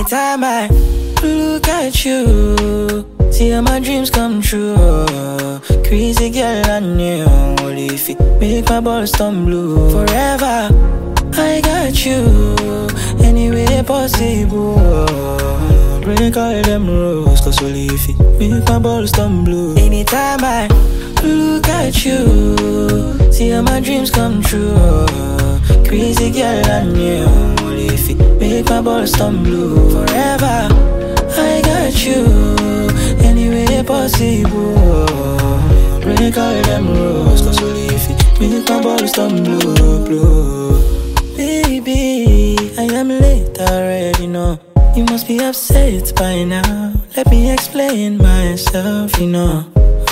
Anytime I look at you, see how my dreams come true. Crazy girl, I knew only if it make my balls turn blue. Forever, I got you, any way possible. Break all them rules, cause only if it make my balls turn blue. Anytime I look at you, see how my dreams come true. Crazy girl, I knew only if it make my balls turn blue. Forever, I got you, any way possible. Break all them rules, cause only if it make my balls turn blue, blue. Baby, I am late already, no. You must be upset by now. Let me explain myself, you know.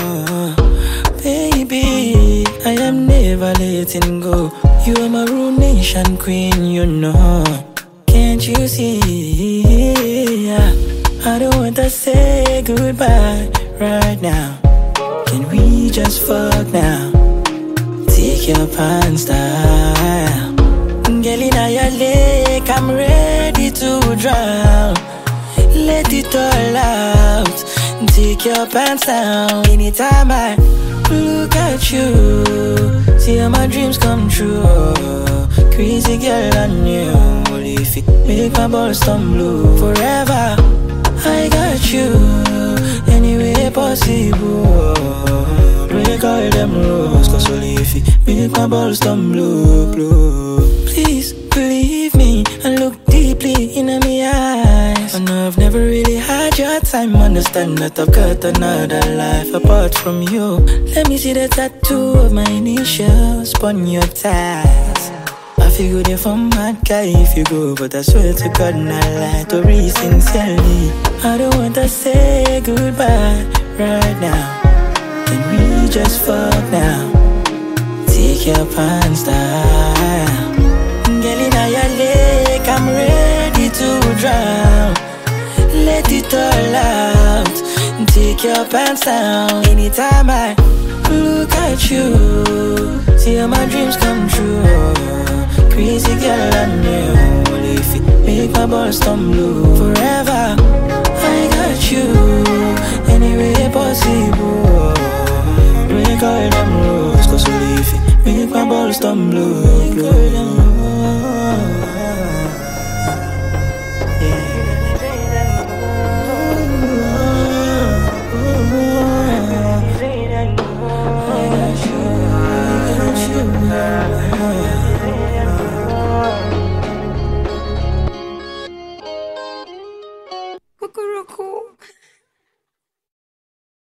Baby, I am never letting go. You are my ruination queen, you know. Can't you see? I don't want to say goodbye right now. Can we just fuck now? Take your pants down. Girl, in your lake, I'm ready to drown. Let it all out. Take your pants down. Anytime I look at you, see how my dreams come true. Crazy girl, I knew only if it make my balls turn blue. Forever, I got you, any way possible. Break all them rules, cause only if it make my balls turn blue, blue. Please believe me and look deeply in my eyes. I know I've never really had your time. Understand that I've got another life apart from you. Let me see the tattoo of my initials upon your thighs. I feel good if I'm mad guy if you go, but I swear to God not lie to read sincerely. I don't want to say goodbye right now. Can we just fuck now? Take your pants down. Girl, in your lake, I'm ready to drown. Let it all out. Take your pants down. Anytime I look at you, see how my dreams come true. Crazy girl, I knew only if it make my balls turn blue. Forever, I got you, any way possible. Break all them rules, cause only if it make my balls turn blue, blue.